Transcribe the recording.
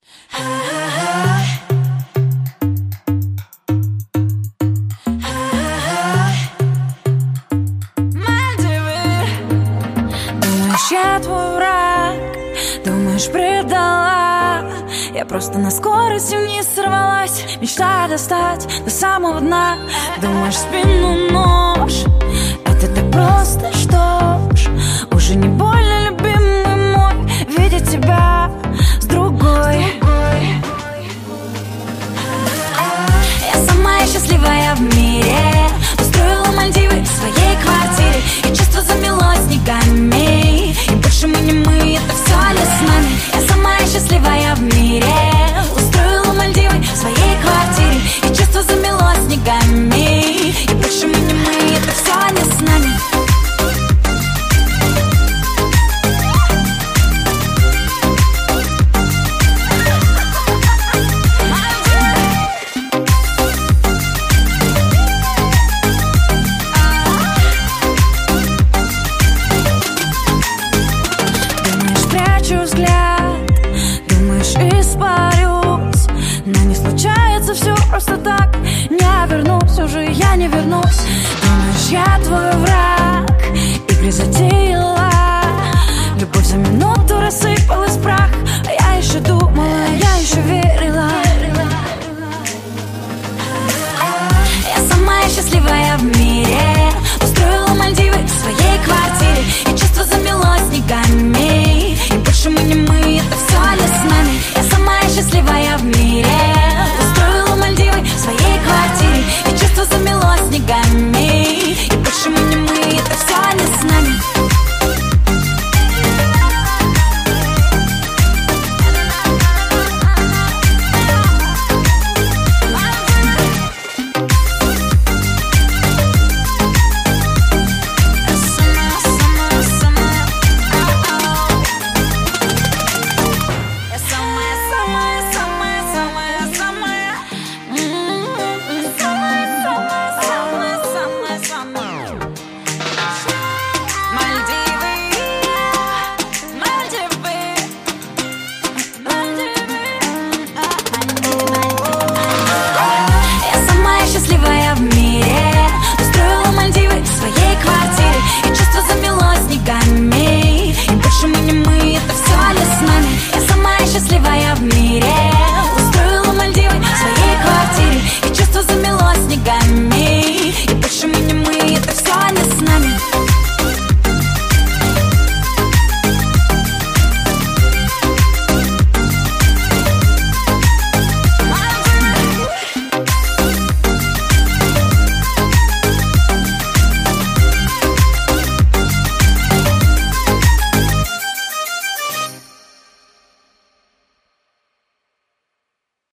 Думаешь, я твой враг, думаешь, предала. Я просто на скорости вниз сорвалась, мечтая достать до самого дна. Думаешь, в спину нож, это так просто, что ж. Уже не больно, любимый мой, видеть тебя с другой. Я самая счастливая в мире, устроила Мальдивы в своей квартире. И чувство замело снегами, и больше мы не мы, это все не с нами. Я самая счастливая в мире, устроила Мальдивы в своей квартире. И чувство замело снегами, и больше мы не мы, это все не с нами. Просто так не вернусь, уже я не вернусь. Думаешь, я твой враг, игры затеяла. Любовь за минуту рассыпалась в прах. А я еще думала, я еще верила. Я самая счастливая в мире, устроила Мальдивы в своей квартире. И чувство замело снегами, и больше мы не мы, это все не с нами. Я самая счастливая в мире, в своей квартире. И чувство замело снегами, и больше мы не мы, это все не с нами. Счастливая в мире.